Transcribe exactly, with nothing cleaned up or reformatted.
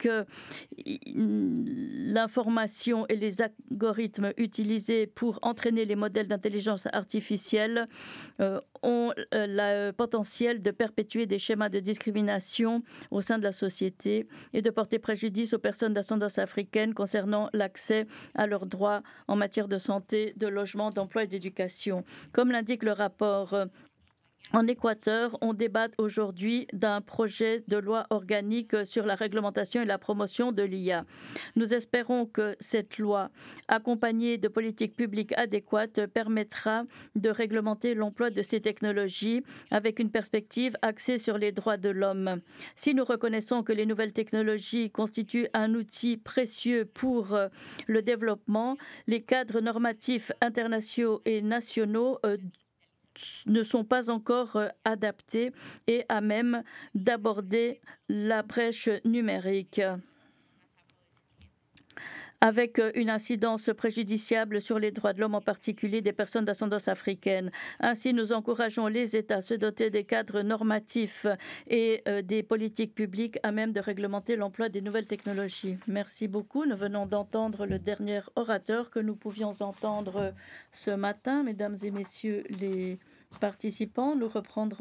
que l'information et les algorithmes utilisés pour entraîner les modèles d'intelligence artificielle euh, ont euh, le potentiel de perpétuer des schémas de discrimination au sein de la société et de porter préjudice aux personnes d'ascendance africaine concernant l'accès à leurs droits en matière de santé, de logement, d'emploi et d'éducation. Comme l'indique le rapport, euh, en Équateur, on débat aujourd'hui d'un projet de loi organique sur la réglementation et la promotion de l'I A. Nous espérons que cette loi, accompagnée de politiques publiques adéquates, permettra de réglementer l'emploi de ces technologies avec une perspective axée sur les droits de l'homme. Si nous reconnaissons que les nouvelles technologies constituent un outil précieux pour euh, le développement, les cadres normatifs internationaux et nationaux euh, ne sont pas encore euh, adaptés et à même d'aborder la brèche numérique avec euh, une incidence préjudiciable sur les droits de l'homme, en particulier des personnes d'ascendance africaine. Ainsi, nous encourageons les États à se doter des cadres normatifs et euh, des politiques publiques à même de réglementer l'emploi des nouvelles technologies. Merci beaucoup. Nous venons d'entendre le dernier orateur que nous pouvions entendre ce matin. Mesdames et messieurs les participants, nous reprendrons